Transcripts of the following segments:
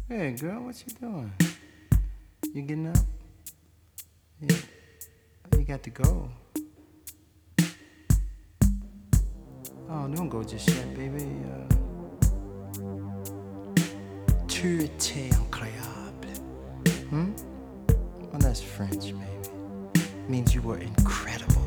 Hey, girl, what you doing? You getting up? Yeah. You got to go. Oh, don't go just yet, baby. Tu étais incroyable. Hmm? Well, that's French, baby. Means you were incredible.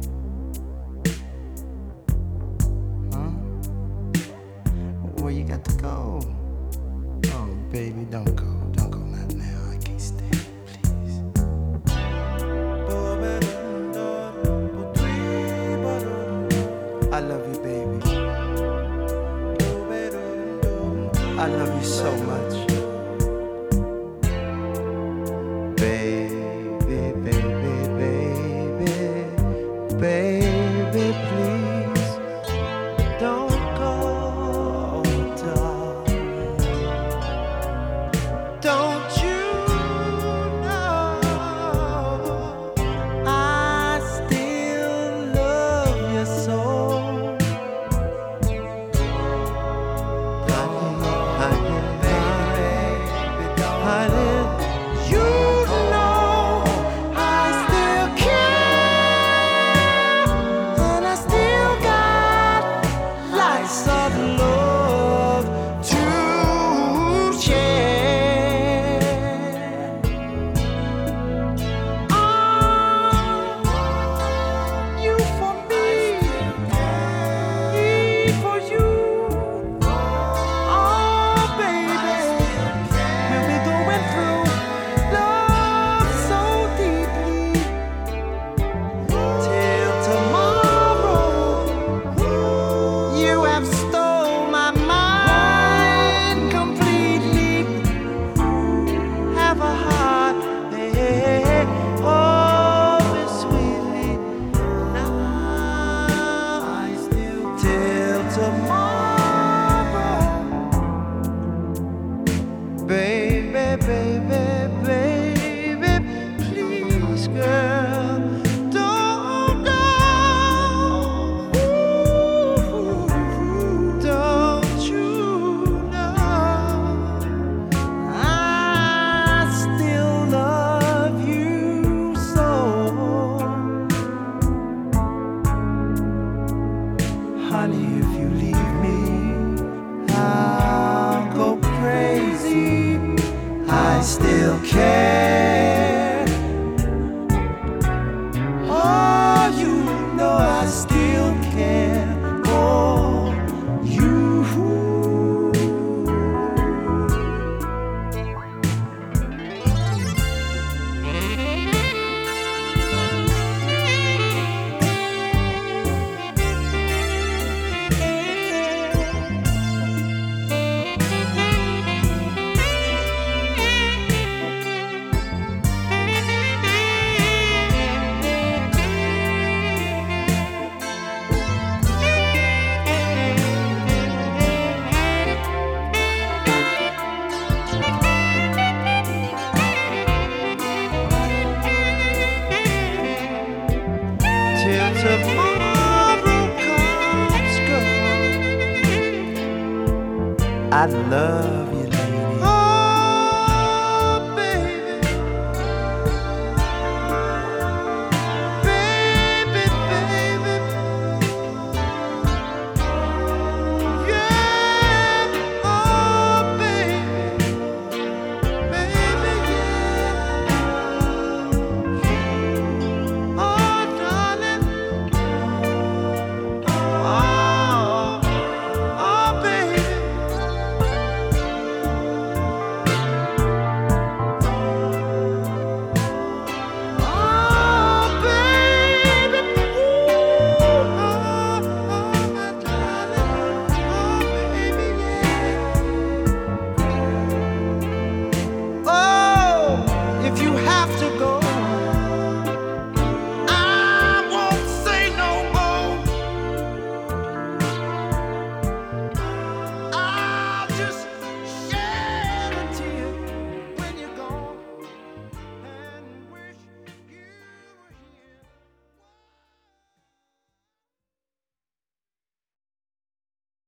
Huh? Where you got to go? Oh, baby, don't go. Don't go not now. I can't stay, please. I love you, baby. I love you so much. Baby, baby, baby, baby, please don't go, darling. Don't you know I still love you so? Baby, baby, baby, please, girl, don't go. Ooh, don't you know I still love you so? Honey, if you leave me, I'll go crazy. I still care. Oh, you know I still care for you. Till tomorrow comes, girl, I love you